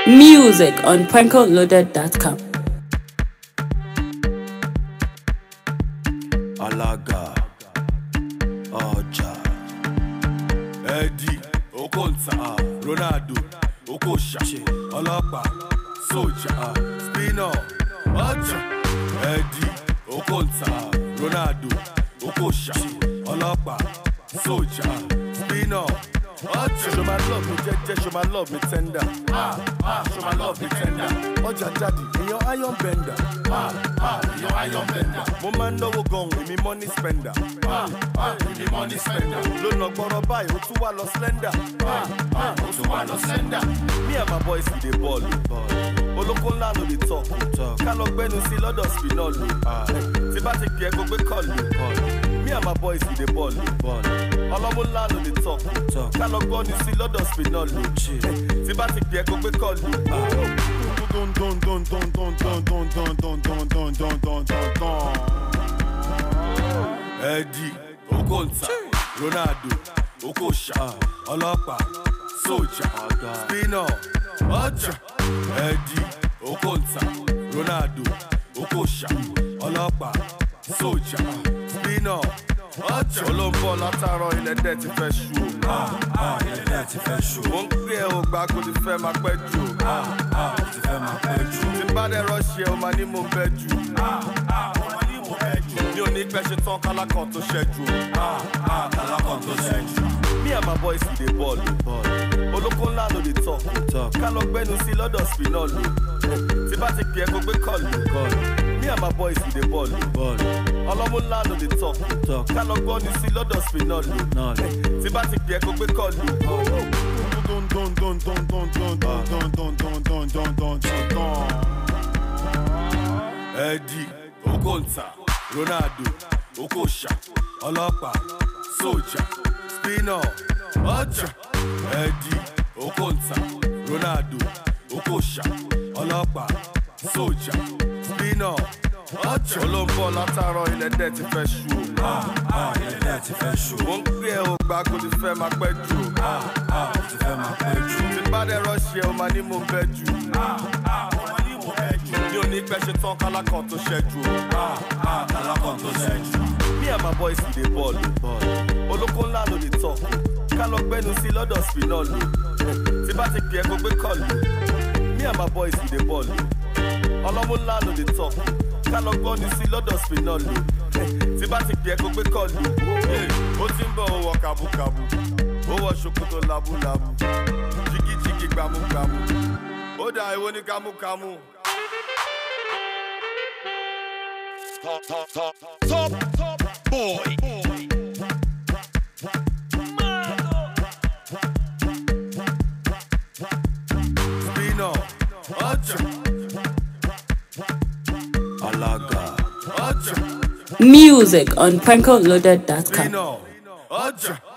Music on prankoloaded.com. Alaga, Oja, Eddie, Okonsa, Ronaldo, Okosha, Olapa, Soja, Spino, Oja, Eddie, Okonsa, Ronaldo, Okosha, Olapa, Soja, Spino, Oja. Show my love, me jeje, show my love, me tender. Show my love, me tender. Oja daddy, in your iron bender. In your iron bender. Woman no go with me money spender. With me money spender. Don't no borrow buy, Otuwa lo slender. Otuwa lo slender. Me and my boys see the ball. Olokun la no dey talk. Kalo gbenu si lodo spinolo. Ti ba ti pe go gbe call. Me and my boys see the ball. Olomun la no dey talk. Kalo gbenu si lodo spinolo. Ti ba ti pe go gbe call. Eddie, Okonsa, Ronaldo, Okosha, Olapa, Soja, Spino, Oja. Eddie, Okonsa, Ronaldo, Okosha, Olapa, Soja, Spino, Oja. Olombo látàárọ̀ ilẹ̀ dẹ̀ ti fẹ́ ṣú. Ilẹ̀ dẹ̀ ti fẹ́ ṣú. Mo ń pè ẹ́ ògbà kò ti fẹ́ máa pẹ́ jù. Ti fẹ́ máa pẹ́ jù. Tí n bá dẹ̀ rọ́ọ̀ṣì ẹ̀ o máa ní mo fẹ́ jù. Mi ò ní pẹ́ ṣe tán kálákàn tó ṣẹ́jú. Kálákàn tó ṣẹ́jú. Me and my boys see the ball. Olóko ńlá ló dey talk. Ká lọ gbẹ́nu sí lọ́dọ̀ spinolo. Tí bá ti pè é kó gbé kọ́ọ̀lù. Me and my boys see the ball. Ọlọ́mú ńlá ló dey talk. Ká lọ gbọ́nu sí lọ́dọ̀ spinolo. Tí bá ti pè é kó gbé kọ́ọ̀lù. Eddie, Okonsa, Ronaldo, Okosha, Olapa, Soja, Spino, Oja. Eddie, Okonsa, Ronaldo, Okosha, Olapa, Soja, Spino, Oja. Olombo látàárọ̀ ilẹ̀ dẹ̀ ti fẹ́ ṣú. Ilẹ̀ dẹ̀ ti fẹ́ ṣú. Mo ń pè ẹ́ ògbà kò ti fẹ́ máa pẹ́ jù. Ti fẹ́ máa pẹ́ jù. Tí n bá dẹ̀ rọ́ọ̀ṣì ẹ̀ o máa ní mo fẹ́ jù. Mi ò ní pẹ́ ṣe tán kálákàn tó ṣẹ́jú. Kálákàn tó ṣẹ́jú. Me and my boys see the ball. Olóko ńlá ló dey talk. Ká lọ gbẹ́nu sí lọ́dọ̀ spinolo. Tí bá ti pè é kó gbé kọ́ọ̀lù. Me and my boys see the ball. Ọlọ́mú ńlá ló dey talk. Ká lọ gbọ́nu sí lọ́dọ̀ spinolo. Tí bá ti pè é kó gbé kọ́ọ̀lù. Ó ti ń bọ̀ ó wọ kàbúkàbú. Ó wọ ṣòkòtò lábúlábú. Jìgìjìgì gbàmúgbàmú. Ó dà èwo ní kámúkámú. Top boy. Spino, Oja. Alaga, Oja. Music on prankoloaded.com. Spino, Oja.